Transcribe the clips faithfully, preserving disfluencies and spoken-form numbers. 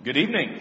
Good evening.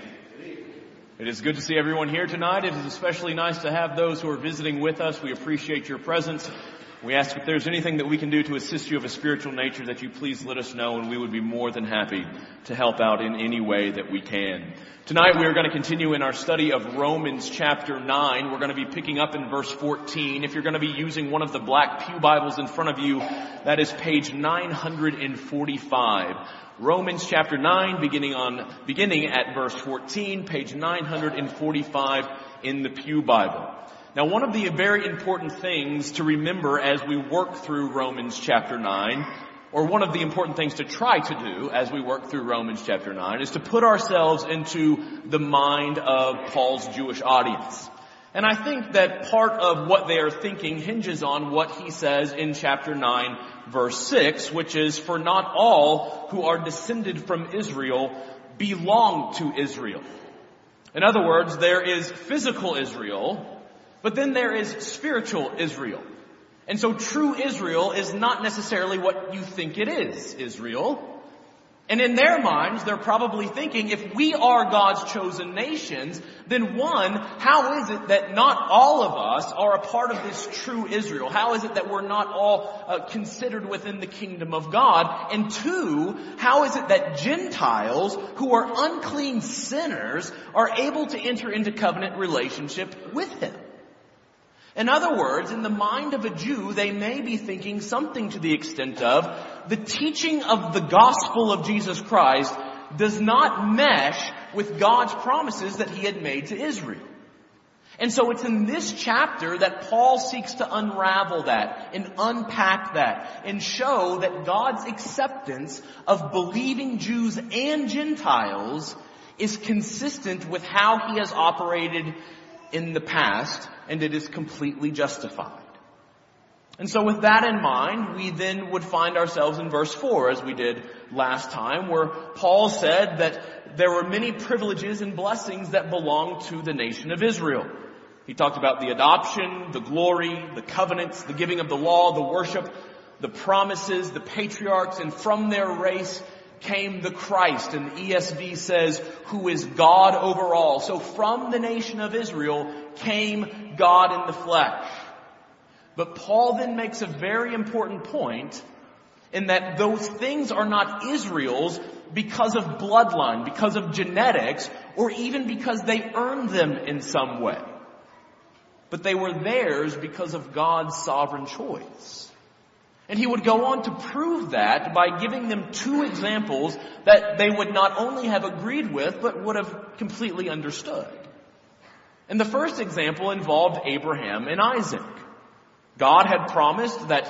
It is good to see everyone here tonight. It is especially nice to have those who are visiting with us. We appreciate your presence. We ask if there's anything that we can do to assist you of a spiritual nature that you please let us know, and we would be more than happy to help out in any way that we can. Tonight we are going to continue in our study of Romans chapter nine. We're going to be picking up in verse fourteen. If you're going to be using one of the black pew Bibles in front of you, that is page nine hundred forty-five. Romans chapter nine, beginning on beginning at verse fourteen, page nine hundred forty-five in the Pew Bible. Now, one of the very important things to remember as we work through Romans chapter nine, or one of the important things to try to do as we work through Romans chapter nine, is to put ourselves into the mind of Paul's Jewish audience. And I think that part of what they are thinking hinges on what he says in chapter nine, verse six, which is, "For not all who are descended from Israel belong to Israel." In other words, there is physical Israel, but then there is spiritual Israel. And so true Israel is not necessarily what you think it is, Israel. And in their minds, they're probably thinking, if we are God's chosen nations, then one, how is it that not all of us are a part of this true Israel? How is it that we're not all uh, considered within the kingdom of God? And two, how is it that Gentiles who are unclean sinners are able to enter into covenant relationship with Him? In other words, in the mind of a Jew, they may be thinking something to the extent of, the teaching of the gospel of Jesus Christ does not mesh with God's promises that He had made to Israel. And so it's in this chapter that Paul seeks to unravel that and unpack that and show that God's acceptance of believing Jews and Gentiles is consistent with how He has operated in the past, and it is completely justified. And so with that in mind, we then would find ourselves in verse four, as we did last time, where Paul said that there were many privileges and blessings that belong to the nation of Israel. He talked about the adoption, the glory, the covenants, the giving of the law, the worship, the promises, the patriarchs, and from their race came the Christ, and the E S V says, who is God over all. So from the nation of Israel came God in the flesh. But Paul then makes a very important point in that those things are not Israel's because of bloodline, because of genetics, or even because they earned them in some way. But they were theirs because of God's sovereign choice. And he would go on to prove that by giving them two examples that they would not only have agreed with, but would have completely understood. And the first example involved Abraham and Isaac. God had promised that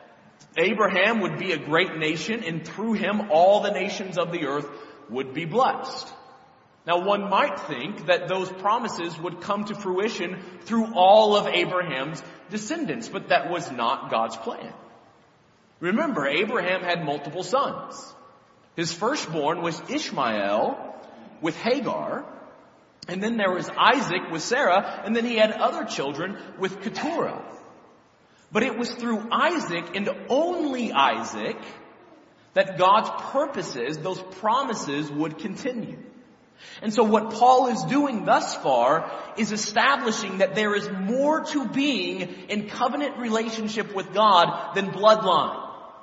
Abraham would be a great nation, and through him all the nations of the earth would be blessed. Now, one might think that those promises would come to fruition through all of Abraham's descendants, but that was not God's plan. Remember, Abraham had multiple sons. His firstborn was Ishmael with Hagar, and then there was Isaac with Sarah, and then he had other children with Keturah. But it was through Isaac and only Isaac that God's purposes, those promises, would continue. And so what Paul is doing thus far is establishing that there is more to being in covenant relationship with God than bloodline.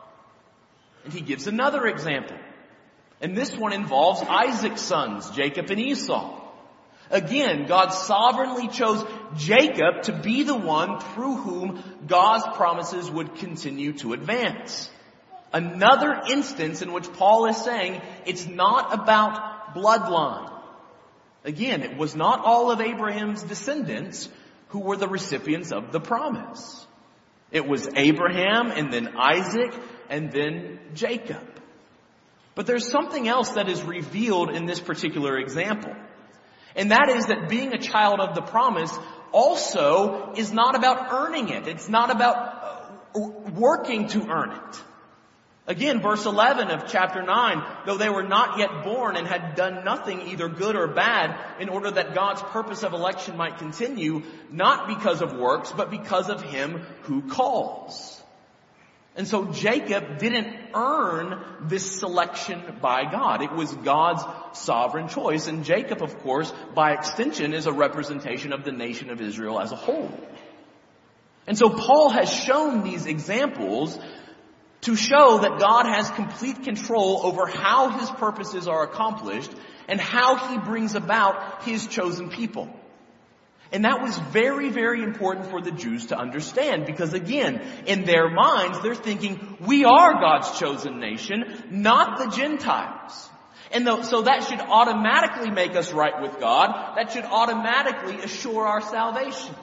And he gives another example. And this one involves Isaac's sons, Jacob and Esau. Again, God sovereignly chose Jacob to be the one through whom God's promises would continue to advance. Another instance in which Paul is saying it's not about bloodline. Again, it was not all of Abraham's descendants who were the recipients of the promise. It was Abraham and then Isaac and then Jacob. But there's something else that is revealed in this particular example. And that is that being a child of the promise also is not about earning it. It's not about working to earn it. Again, verse eleven of chapter nine, though they were not yet born and had done nothing either good or bad, in order that God's purpose of election might continue, not because of works, but because of Him who calls. And so Jacob didn't earn this selection by God. It was God's sovereign choice. And Jacob, of course, by extension, is a representation of the nation of Israel as a whole. And so Paul has shown these examples to show that God has complete control over how his purposes are accomplished and how he brings about his chosen people. And that was very, very important for the Jews to understand because, again, in their minds, they're thinking, we are God's chosen nation, not the Gentiles. And so that should automatically make us right with God. That should automatically assure our salvation.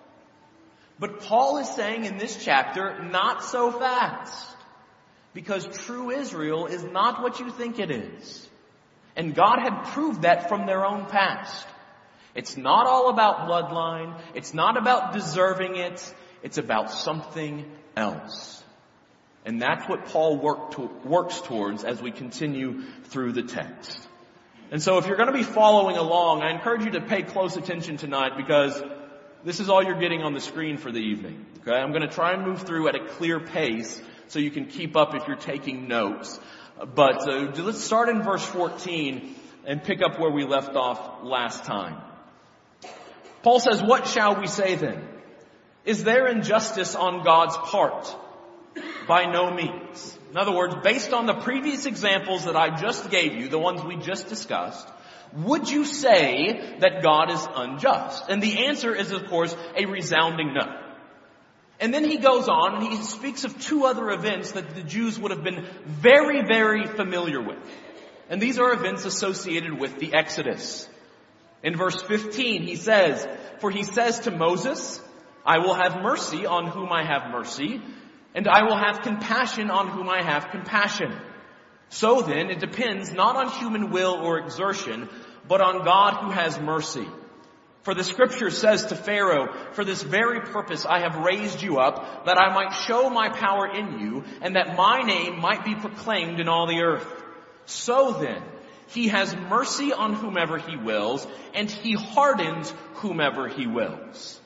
But Paul is saying in this chapter, not so fast. Because true Israel is not what you think it is. And God had proved that from their own past. It's not all about bloodline. It's not about deserving it. It's about something else. And that's what Paul work to, works towards as we continue through the text. And so if you're going to be following along, I encourage you to pay close attention tonight because this is all you're getting on the screen for the evening. Okay? I'm going to try and move through at a clear pace so you can keep up if you're taking notes. But uh, let's start in verse fourteen and pick up where we left off last time. Paul says, what shall we say then? Is there injustice on God's part? By no means. In other words, based on the previous examples that I just gave you, the ones we just discussed, would you say that God is unjust? And the answer is, of course, a resounding no. And then he goes on and he speaks of two other events that the Jews would have been very, very familiar with. And these are events associated with the Exodus. In verse fifteen, he says, for he says to Moses, I will have mercy on whom I have mercy, and I will have compassion on whom I have compassion. So then, it depends not on human will or exertion, but on God who has mercy. For the scripture says to Pharaoh, for this very purpose I have raised you up, that I might show my power in you, and that my name might be proclaimed in all the earth. So then, he has mercy on whomever he wills, and he hardens whomever he wills.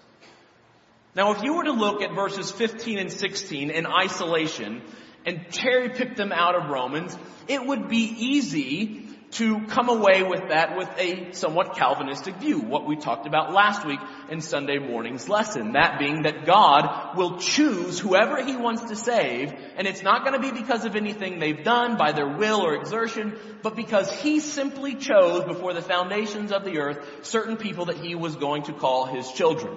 Now, if you were to look at verses fifteen and sixteen in isolation and cherry pick them out of Romans, it would be easy to come away with that with a somewhat Calvinistic view, what we talked about last week in Sunday morning's lesson. That being that God will choose whoever he wants to save, and it's not going to be because of anything they've done by their will or exertion, but because he simply chose before the foundations of the earth certain people that he was going to call his children.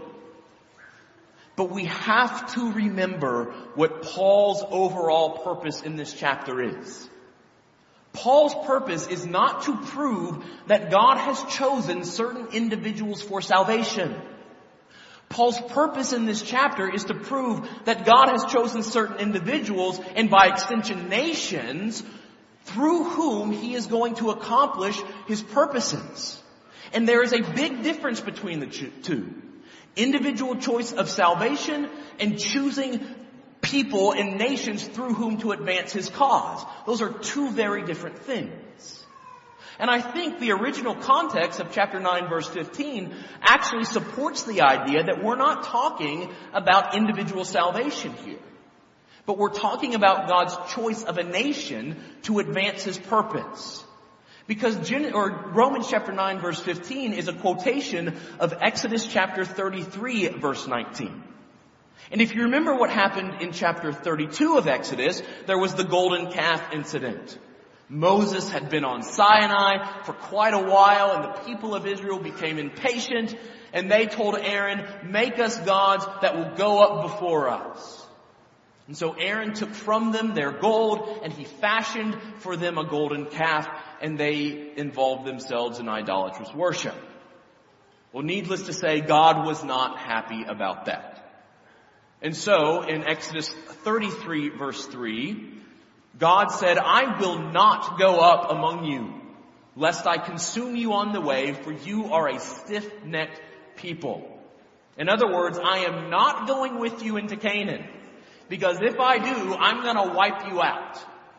But we have to remember what Paul's overall purpose in this chapter is. Paul's purpose is not to prove that God has chosen certain individuals for salvation. Paul's purpose in this chapter is to prove that God has chosen certain individuals and by extension nations through whom he is going to accomplish his purposes. And there is a big difference between the two. Individual choice of salvation and choosing people and nations through whom to advance his cause. Those are two very different things. And I think the original context of chapter nine verse fifteen actually supports the idea that we're not talking about individual salvation here. But we're talking about God's choice of a nation to advance his purpose. Because Gen- or Romans chapter nine verse fifteen is a quotation of Exodus chapter thirty-three verse nineteen. And if you remember what happened in chapter thirty-two of Exodus, there was the golden calf incident. Moses had been on Sinai for quite a while, and the people of Israel became impatient, and they told Aaron, make us gods that will go up before us. And so Aaron took from them their gold, and he fashioned for them a golden calf, and they involved themselves in idolatrous worship. Well, needless to say, God was not happy about that. And so, in Exodus thirty-three verse three, God said, I will not go up among you, lest I consume you on the way, for you are a stiff-necked people. In other words, I am not going with you into Canaan, because if I do, I'm going to wipe you out.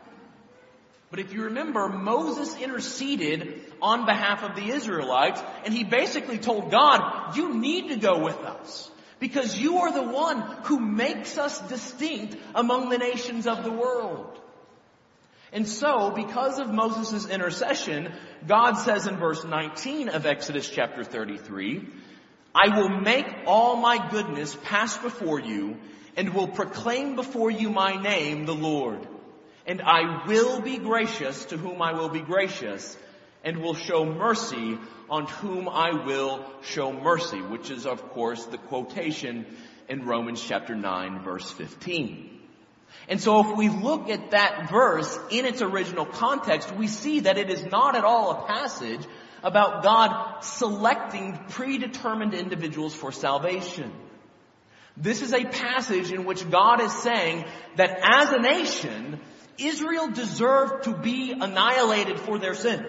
But if you remember, Moses interceded on behalf of the Israelites, and he basically told God, you need to go with us. because you are the one who makes us distinct among the nations of the world. And so, because of Moses' intercession, God says in verse nineteen of Exodus chapter thirty-three, I will make all my goodness pass before you, and will proclaim before you my name, the Lord. And I will be gracious to whom I will be gracious, and will show mercy on whom I will show mercy, which is, of course, the quotation in Romans chapter nine, verse fifteen. And so if we look at that verse in its original context, we see that it is not at all a passage about God selecting predetermined individuals for salvation. This is a passage in which God is saying that as a nation, Israel deserved to be annihilated for their sin.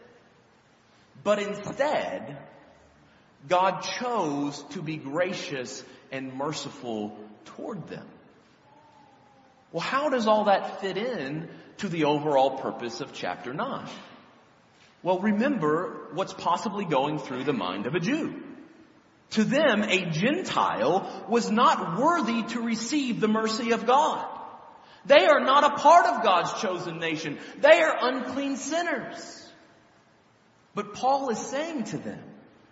But instead, God chose to be gracious and merciful toward them. Well, how does all that fit in to the overall purpose of chapter nine? Well, remember what's possibly going through the mind of a Jew. To them, a Gentile was not worthy to receive the mercy of God. They are not a part of God's chosen nation. They are unclean sinners. But Paul is saying to them,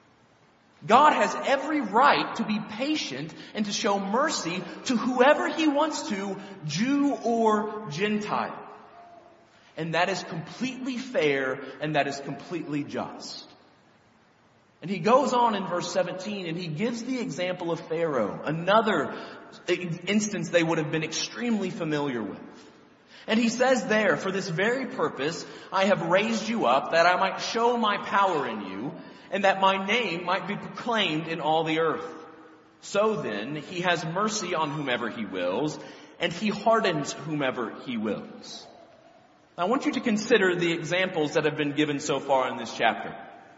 God has every right to be patient and to show mercy to whoever He wants to, Jew or Gentile. And that is completely fair and that is completely just. And he goes on in verse seventeen and he gives the example of Pharaoh, another instance they would have been extremely familiar with. And he says there, for this very purpose, I have raised you up that I might show my power in you, and that my name might be proclaimed in all the earth. So then, he has mercy on whomever he wills, and he hardens whomever he wills. Now, I want you to consider the examples that have been given so far in this chapter.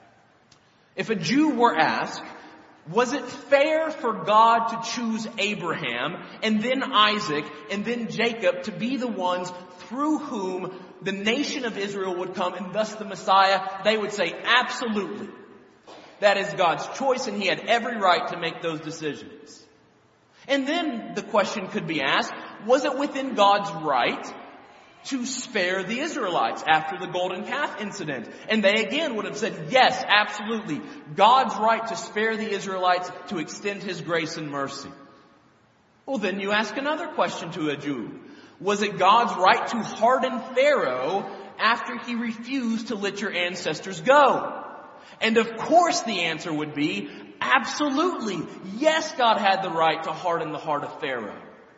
If a Jew were asked, was it fair for God to choose Abraham, and then Isaac, and then Jacob to be the ones through whom the nation of Israel would come, and thus the Messiah? They would say, absolutely. That is God's choice, and He had every right to make those decisions. And then the question could be asked, was it within God's right to spare the Israelites after the golden calf incident? And they again would have said, yes, absolutely. God's right to spare the Israelites, to extend His grace and mercy. Well, then you ask another question to a Jew. Was it God's right to harden Pharaoh after he refused to let your ancestors go? And of course the answer would be, absolutely. Yes, God had the right to harden the heart of Pharaoh.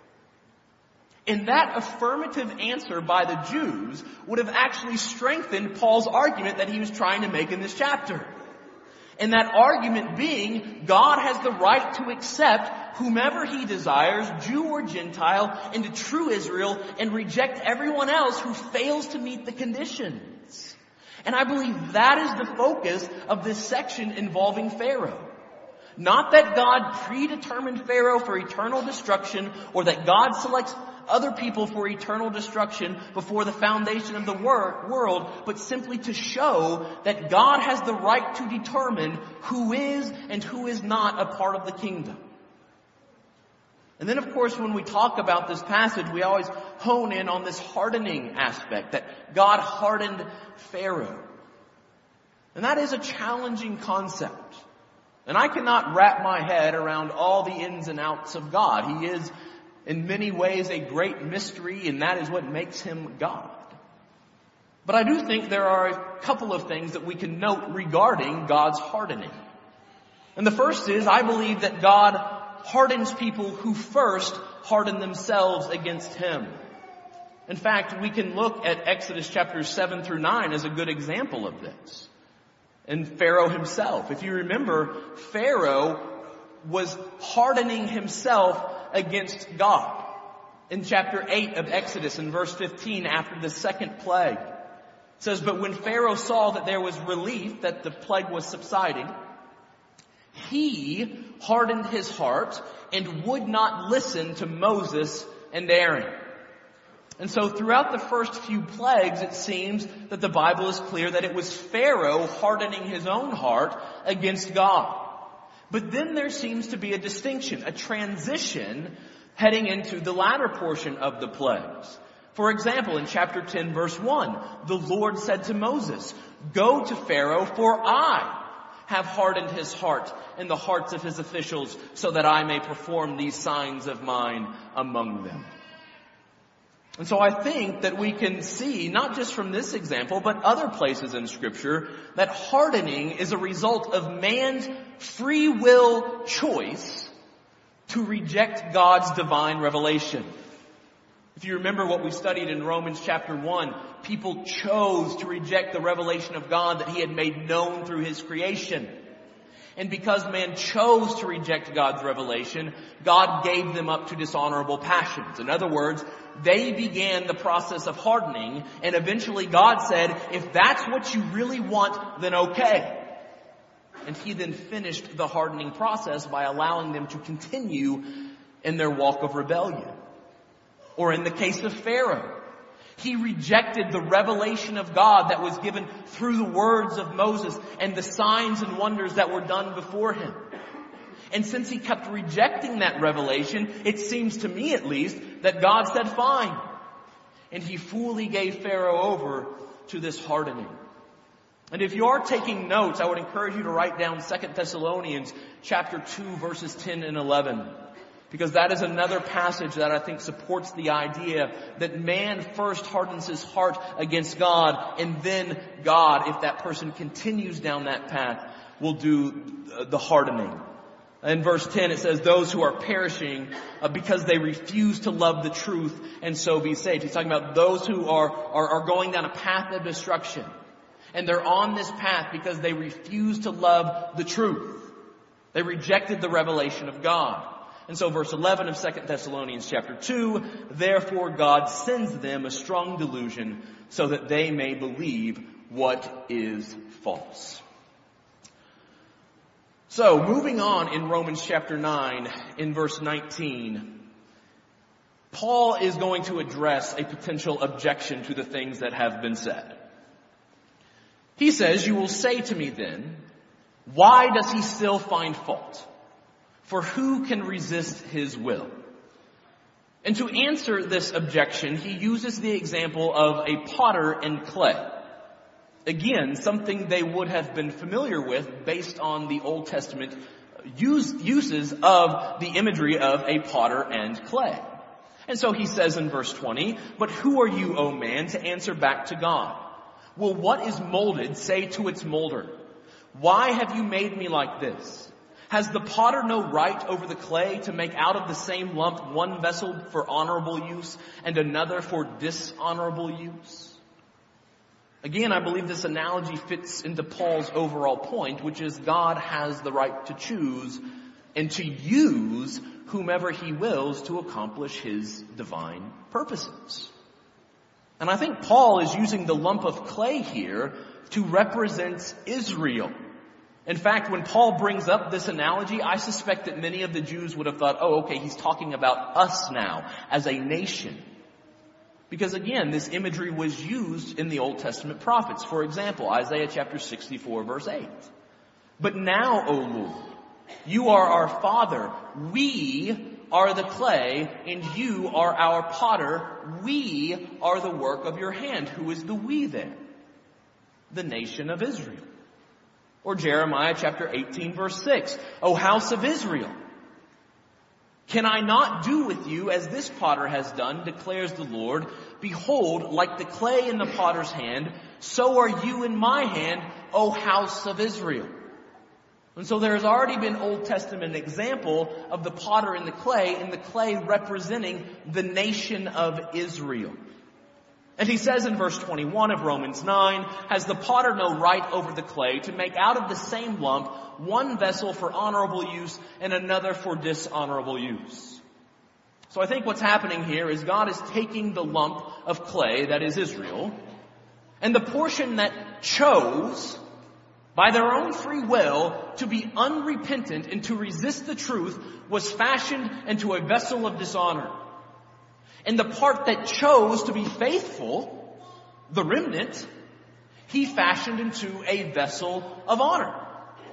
And that affirmative answer by the Jews would have actually strengthened Paul's argument that he was trying to make in this chapter. And that argument being, God has the right to accept whomever He desires, Jew or Gentile, into true Israel, and reject everyone else who fails to meet the conditions. And I believe that is the focus of this section involving Pharaoh. Not that God predetermined Pharaoh for eternal destruction, or that God selects other people for eternal destruction before the foundation of the wor- world, but simply to show that God has the right to determine who is and who is not a part of the kingdom. And then, of course, when we talk about this passage, we always hone in on this hardening aspect, that God hardened Pharaoh. And that is a challenging concept. And I cannot wrap my head around all the ins and outs of God. He is, in many ways, a great mystery, and that is what makes Him God. But I do think there are a couple of things that we can note regarding God's hardening. And the first is, I believe that God hardens people who first harden themselves against Him. In fact, we can look at Exodus chapters seven through nine as a good example of this. And Pharaoh himself. If you remember, Pharaoh was hardening himself against God. In chapter eight of Exodus, in verse fifteen, after the second plague, it says, but when Pharaoh saw that there was relief, that the plague was subsiding, he hardened his heart and would not listen to Moses and Aaron. And so throughout the first few plagues, it seems that the Bible is clear that it was Pharaoh hardening his own heart against God. But then there seems to be a distinction, a transition heading into the latter portion of the plagues. For example, in chapter ten, verse one, the Lord said to Moses, "Go to Pharaoh, for I have hardened his heart and the hearts of his officials, so that I may perform these signs of mine among them." And so I think that we can see, not just from this example, but other places in Scripture, that hardening is a result of man's free will choice to reject God's divine revelation. If you remember what we studied in Romans chapter one, people chose to reject the revelation of God that He had made known through His creation. And because man chose to reject God's revelation, God gave them up to dishonorable passions. In other words, they began the process of hardening, and eventually God said, if that's what you really want, then okay. And He then finished the hardening process by allowing them to continue in their walk of rebellion. Or in the case of Pharaoh, he rejected the revelation of God that was given through the words of Moses and the signs and wonders that were done before him. And since he kept rejecting that revelation, it seems to me at least that God said fine. And He fully gave Pharaoh over to this hardening. And if you are taking notes, I would encourage you to write down Second Thessalonians chapter two, verses ten and eleven. Because that is another passage that I think supports the idea that man first hardens his heart against God, and then God, if that person continues down that path, will do the hardening. In verse ten it says, those who are perishing uh, because they refuse to love the truth and so be saved. He's talking about those who are, are, are going down a path of destruction. And they're on this path because they refuse to love the truth. They rejected the revelation of God. And so verse eleven of Second Thessalonians chapter two, therefore God sends them a strong delusion so that they may believe what is false. So moving on in Romans chapter nine, in verse nineteen, Paul is going to address a potential objection to the things that have been said. He says, you will say to me then, why does he still find fault? For who can resist his will? And to answer this objection, he uses the example of a potter and clay. Again, something they would have been familiar with based on the Old Testament use, uses of the imagery of a potter and clay. And so he says in verse twenty, but who are you, O man, to answer back to God? Will what is molded say to its molder, why have you made me like this? Has the potter no right over the clay to make out of the same lump one vessel for honorable use and another for dishonorable use? Again, I believe this analogy fits into Paul's overall point, which is God has the right to choose and to use whomever He wills to accomplish His divine purposes. And I think Paul is using the lump of clay here to represent Israel. In fact, when Paul brings up this analogy, I suspect that many of the Jews would have thought, oh, okay, he's talking about us now as a nation. Because again, this imagery was used in the Old Testament prophets. For example, Isaiah chapter sixty-four, verse eight. But now, O Lord, you are our Father. We are the clay, and you are our potter. We are the work of your hand. Who is the we there? The nation of Israel. Or Jeremiah chapter eighteen, verse six. O house of Israel, can I not do with you as this potter has done, declares the Lord? Behold, like the clay in the potter's hand, so are you in my hand, O house of Israel. And so there has already been Old Testament example of the potter and the clay, and the clay representing the nation of Israel. And he says in verse twenty-one of Romans nine, has the potter no right over the clay to make out of the same lump one vessel for honorable use and another for dishonorable use? So I think what's happening here is God is taking the lump of clay, that is Israel, and the portion that chose by their own free will to be unrepentant and to resist the truth was fashioned into a vessel of dishonor. And the part that chose to be faithful, the remnant, He fashioned into a vessel of honor.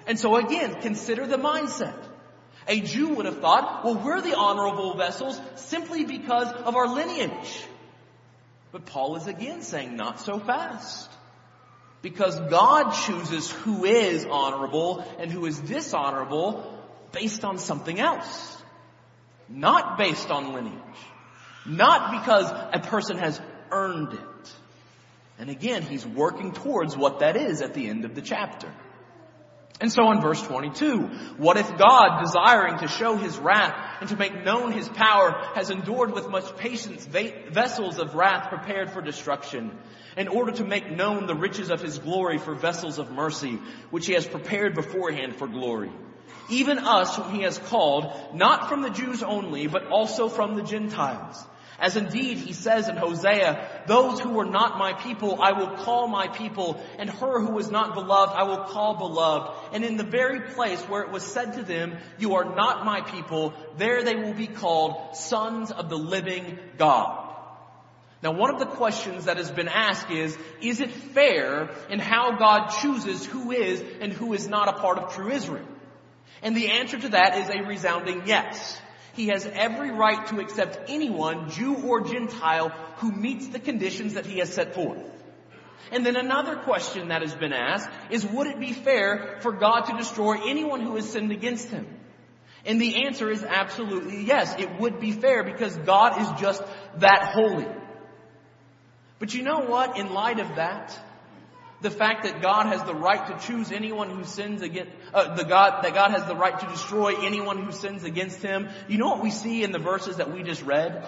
And so again, consider the mindset. A Jew would have thought, well, we're the honorable vessels simply because of our lineage. But Paul is again saying, not so fast. Because God chooses who is honorable and who is dishonorable based on something else. Not based on lineage. Not because a person has earned it. And again, he's working towards what that is at the end of the chapter. And so in verse twenty-two, what if God, desiring to show his wrath and to make known his power, has endured with much patience vessels of wrath prepared for destruction, in order to make known the riches of his glory for vessels of mercy, which he has prepared beforehand for glory? Even us whom he has called, not from the Jews only, but also from the Gentiles. As indeed he says in Hosea, those who were not my people I will call my people, and her who was not beloved I will call beloved. And in the very place where it was said to them, you are not my people, there they will be called sons of the living God. Now, one of the questions that has been asked is, is it fair in how God chooses who is and who is not a part of true Israel? And the answer to that is a resounding yes. He has every right to accept anyone, Jew or Gentile, who meets the conditions that he has set forth. And then another question that has been asked is, would it be fair for God to destroy anyone who has sinned against him? And the answer is absolutely yes. It would be fair because God is just that holy. But you know what? In light of that, the fact that God has the right to choose anyone who sins against, uh, the God, that God has the right to destroy anyone who sins against him. You know what we see in the verses that we just read?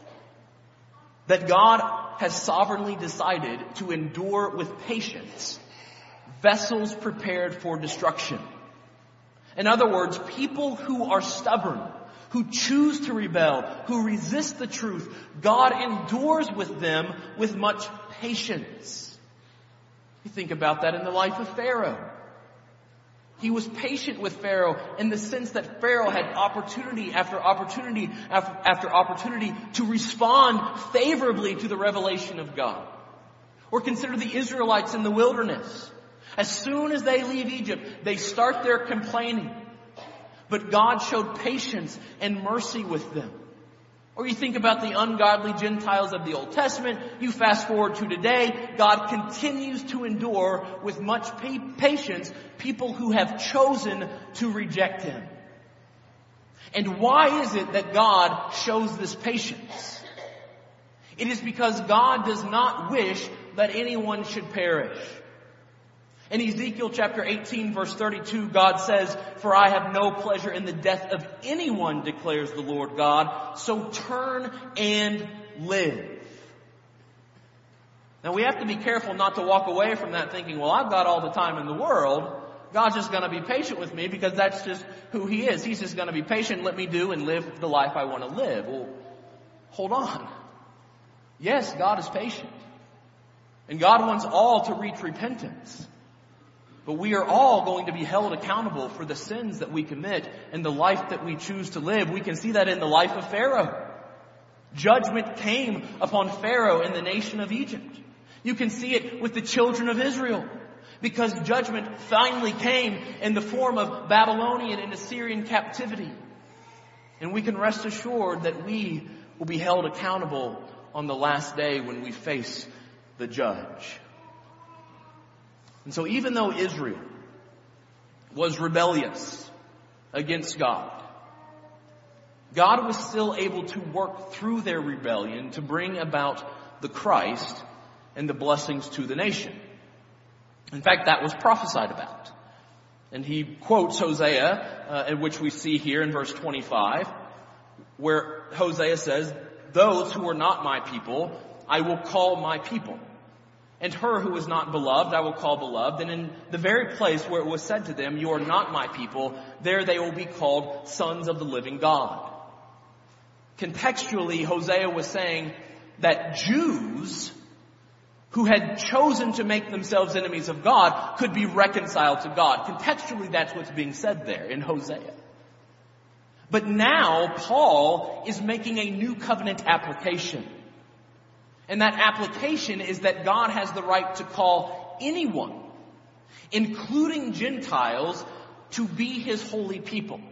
That God has sovereignly decided to endure with patience vessels prepared for destruction. In other words, people who are stubborn, who choose to rebel, who resist the truth, God endures with them with much patience. You think about that in the life of Pharaoh. He was patient with Pharaoh in the sense that Pharaoh had opportunity after opportunity after, after opportunity to respond favorably to the revelation of God. Or consider the Israelites in the wilderness. As soon as they leave Egypt, they start their complaining. But God showed patience and mercy with them. Or you think about the ungodly Gentiles of the Old Testament. You fast forward to today, God continues to endure with much patience people who have chosen to reject him. And why is it that God shows this patience? It is because God does not wish that anyone should perish. In Ezekiel chapter eighteen verse thirty-two, God says, "For I have no pleasure in the death of anyone, declares the Lord God, so turn and live." Now we have to be careful not to walk away from that thinking, well, I've got all the time in the world. God's just going to be patient with me because that's just who he is. He's just going to be patient, let me do and live the life I want to live. Well, hold on. Yes, God is patient. And God wants all to reach repentance. But we are all going to be held accountable for the sins that we commit and the life that we choose to live. We can see that in the life of Pharaoh. Judgment came upon Pharaoh and the nation of Egypt. You can see it with the children of Israel. Because judgment finally came in the form of Babylonian and Assyrian captivity. And we can rest assured that we will be held accountable on the last day when we face the judge. And so even though Israel was rebellious against God, God was still able to work through their rebellion to bring about the Christ and the blessings to the nation. In fact, that was prophesied about. And he quotes Hosea, uh, in which we see here in verse twenty-five, where Hosea says, "Those who are not my people, I will call my people. And her who is not beloved, I will call beloved. And in the very place where it was said to them, you are not my people, there they will be called sons of the living God." Contextually, Hosea was saying that Jews who had chosen to make themselves enemies of God could be reconciled to God. Contextually, that's what's being said there in Hosea. But now, Paul is making a new covenant application. And that application is that God has the right to call anyone, including Gentiles, to be his holy people.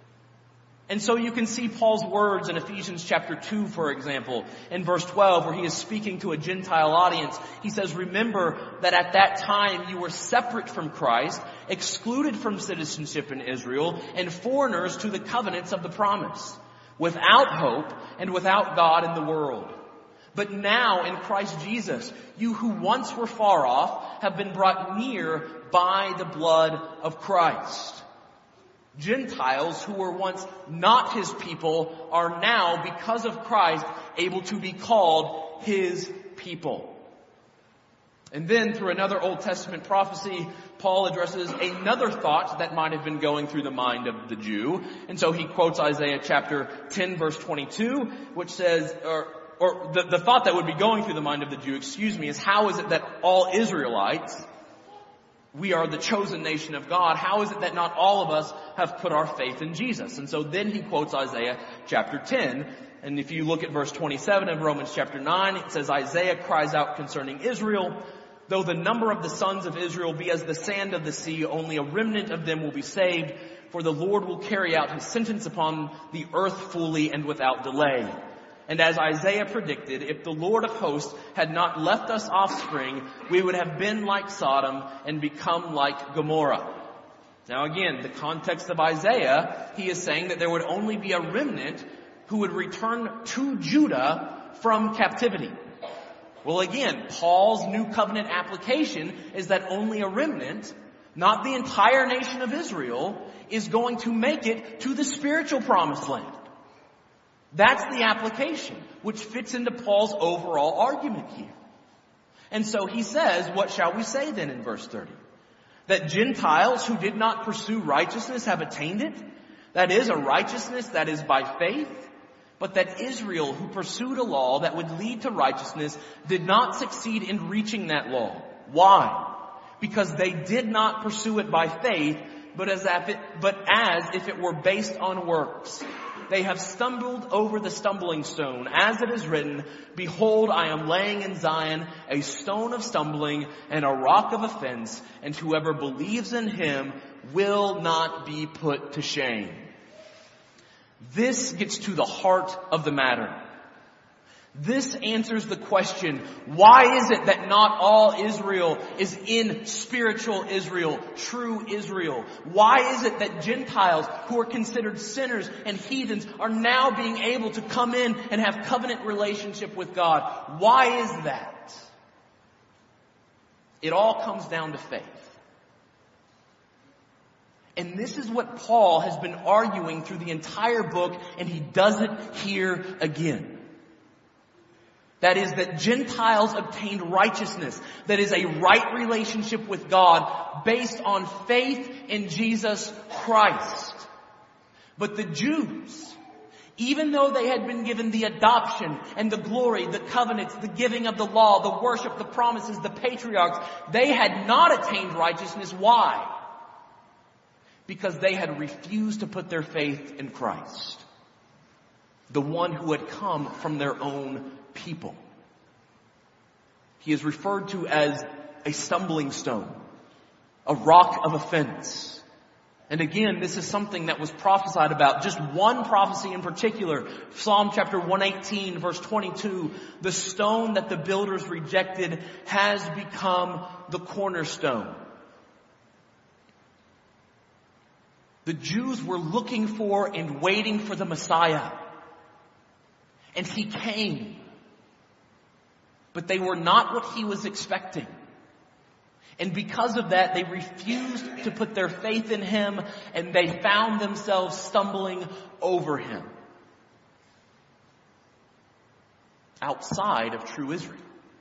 And so you can see Paul's words in Ephesians chapter two, for example, in verse twelve, where he is speaking to a Gentile audience. He says, remember that at that time you were separate from Christ, excluded from citizenship in Israel, and foreigners to the covenants of the promise, without hope and without God in the world. But now in Christ Jesus, you who once were far off have been brought near by the blood of Christ. Gentiles who were once not his people are now, because of Christ, able to be called his people. And then through another Old Testament prophecy, Paul addresses another thought that might have been going through the mind of the Jew. And so he quotes Isaiah chapter ten verse twenty-two, which says, or, or the, the thought that would be going through the mind of the Jew, excuse me, is how is it that all Israelites, we are the chosen nation of God, how is it that not all of us have put our faith in Jesus? And so then he quotes Isaiah chapter ten. And if you look at verse twenty-seven of Romans chapter nine, it says, Isaiah cries out concerning Israel, though the number of the sons of Israel be as the sand of the sea, only a remnant of them will be saved, for the Lord will carry out his sentence upon the earth fully and without delay. And as Isaiah predicted, if the Lord of hosts had not left us offspring, we would have been like Sodom and become like Gomorrah. Now again, the context of Isaiah, he is saying that there would only be a remnant who would return to Judah from captivity. Well again, Paul's new covenant application is that only a remnant, not the entire nation of Israel, is going to make it to the spiritual promised land. That's the application, which fits into Paul's overall argument here. And so he says, what shall we say then in verse thirty? That Gentiles who did not pursue righteousness have attained it? That is, a righteousness that is by faith. But that Israel, who pursued a law that would lead to righteousness, did not succeed in reaching that law. Why? Because they did not pursue it by faith, but as if it, but as if it were based on works. They have stumbled over the stumbling stone, as it is written, behold, I am laying in Zion a stone of stumbling and a rock of offense, and whoever believes in him will not be put to shame. This gets to the heart of the matter. This answers the question, why is it that not all Israel is in spiritual Israel, true Israel? Why is it that Gentiles who are considered sinners and heathens are now being able to come in and have covenant relationship with God? Why is that? It all comes down to faith. And this is what Paul has been arguing through the entire book, and he does it here again. That is, that Gentiles obtained righteousness. That is a right relationship with God based on faith in Jesus Christ. But the Jews, even though they had been given the adoption and the glory, the covenants, the giving of the law, the worship, the promises, the patriarchs, they had not attained righteousness. Why? Because they had refused to put their faith in Christ, the one who had come from their own people. He is referred to as a stumbling stone, a rock of offense. And again, this is something that was prophesied about. Just one prophecy in particular, Psalm chapter one eighteen, verse twenty-two, the stone that the builders rejected has become the cornerstone. The Jews were looking for and waiting for the Messiah. And he came. But they were not what he was expecting. And because of that, they refused to put their faith in him, and they found themselves stumbling over him. Outside of true Israel.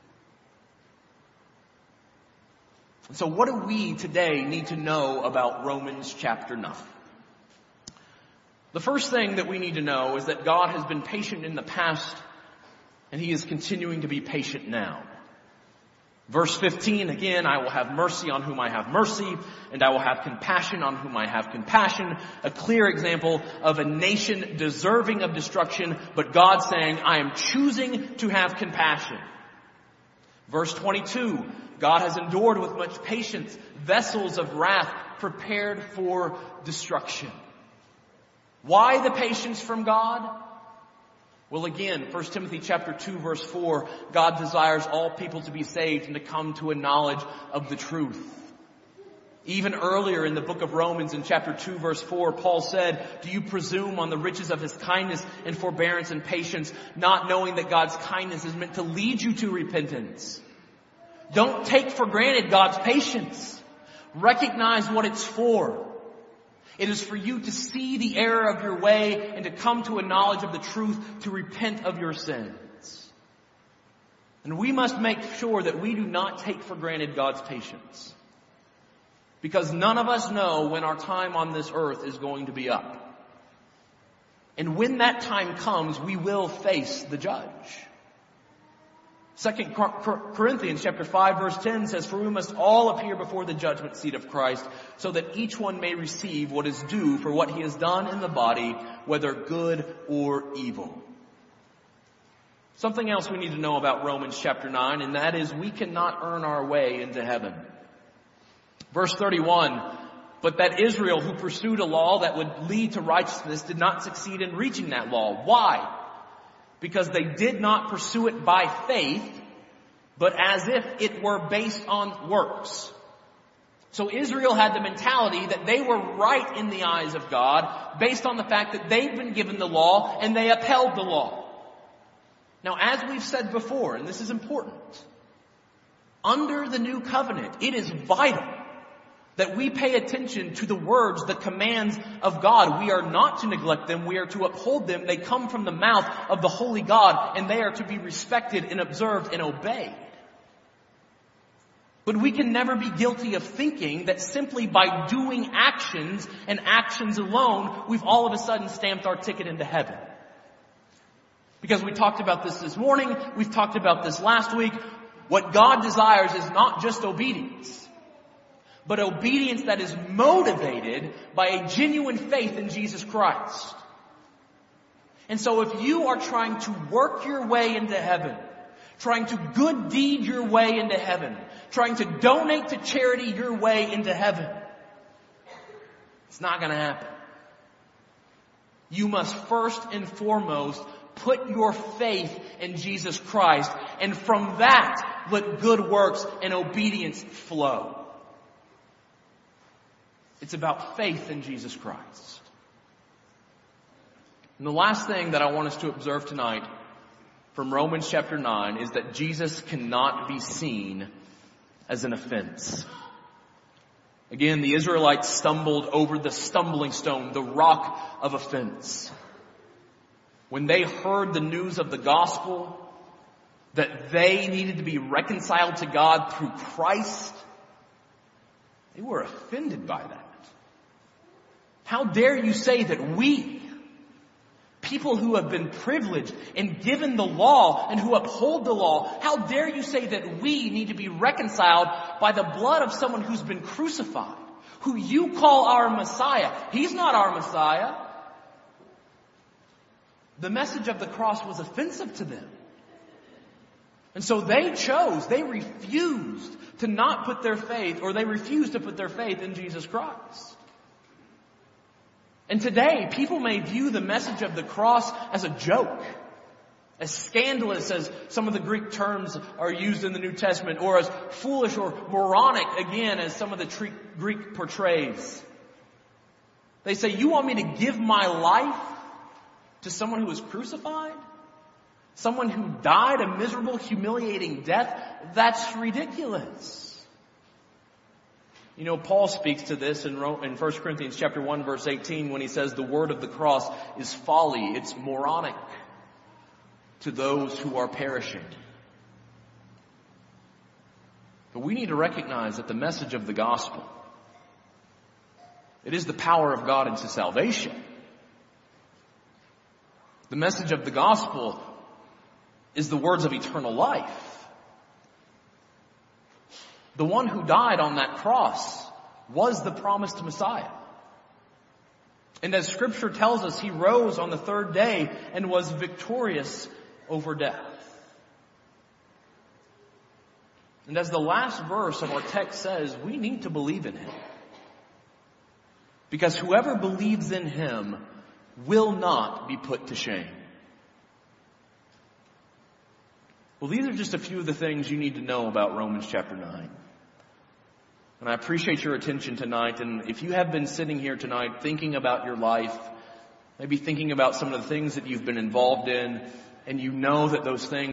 So what do we today need to know about Romans chapter nine? The first thing that we need to know is that God has been patient in the past, and he is continuing to be patient now. Verse fifteen, again, I will have mercy on whom I have mercy, and I will have compassion on whom I have compassion. A clear example of a nation deserving of destruction, but God saying, I am choosing to have compassion. Verse twenty-two, God has endured with much patience vessels of wrath prepared for destruction. Why the patience from God? Well, again, First Timothy chapter two verse four, God desires all people to be saved and to come to a knowledge of the truth. Even earlier in the book of Romans in chapter two verse four, Paul said, "Do you presume on the riches of His kindness and forbearance and patience, not knowing that God's kindness is meant to lead you to repentance?" Don't take for granted God's patience. Recognize what it's for. It is for you to see the error of your way and to come to a knowledge of the truth, to repent of your sins. And we must make sure that we do not take for granted God's patience. Because none of us know when our time on this earth is going to be up. And when that time comes, we will face the judge. Second Corinthians chapter five verse ten says, "For we must all appear before the judgment seat of Christ, so that each one may receive what is due for what he has done in the body, whether good or evil." Something else we need to know about Romans chapter nine, and that is we cannot earn our way into heaven. Verse thirty-one, "But that Israel who pursued a law that would lead to righteousness did not succeed in reaching that law." Why? Because they did not pursue it by faith, but as if it were based on works. So Israel had the mentality that they were right in the eyes of God based on the fact that they'd been given the law and they upheld the law. Now, as we've said before, and this is important, under the new covenant, it is vital that we pay attention to the words, the commands of God. We are not to neglect them. We are to uphold them. They come from the mouth of the holy God, and they are to be respected and observed and obeyed. But we can never be guilty of thinking that simply by doing actions and actions alone, we've all of a sudden stamped our ticket into heaven. Because we talked about this this morning. We've talked about this last week. What God desires is not just obedience, but obedience that is motivated by a genuine faith in Jesus Christ. And so if you are trying to work your way into heaven, trying to good deed your way into heaven, trying to donate to charity your way into heaven, it's not going to happen. You must first and foremost put your faith in Jesus Christ, and from that let good works and obedience flow. It's about faith in Jesus Christ. And the last thing that I want us to observe tonight from Romans chapter nine is that Jesus cannot be seen as an offense. Again, the Israelites stumbled over the stumbling stone, the rock of offense. When they heard the news of the gospel, that they needed to be reconciled to God through Christ, they were offended by that. How dare you say that we, people who have been privileged and given the law and who uphold the law, how dare you say that we need to be reconciled by the blood of someone who's been crucified, who you call our Messiah? He's not our Messiah. The message of the cross was offensive to them. And so they chose, they refused to not put their faith, or they refused to put their faith in Jesus Christ. And today, people may view the message of the cross as a joke, as scandalous as some of the Greek terms are used in the New Testament, or as foolish or moronic, again, as some of the tre- Greek portrays. They say, you want me to give my life to someone who was crucified? Someone who died a miserable, humiliating death? That's ridiculous. You know, Paul speaks to this in First Corinthians chapter one, verse eighteen, when he says the word of the cross is folly. It's moronic to those who are perishing. But we need to recognize that the message of the gospel, it is the power of God into salvation. The message of the gospel is the words of eternal life. The one who died on that cross was the promised Messiah. And as Scripture tells us, He rose on the third day and was victorious over death. And as the last verse of our text says, we need to believe in Him. Because whoever believes in Him will not be put to shame. Well, these are just a few of the things you need to know about Romans chapter nine. And I appreciate your attention tonight. And if you have been sitting here tonight thinking about your life, maybe thinking about some of the things that you've been involved in, and you know that those things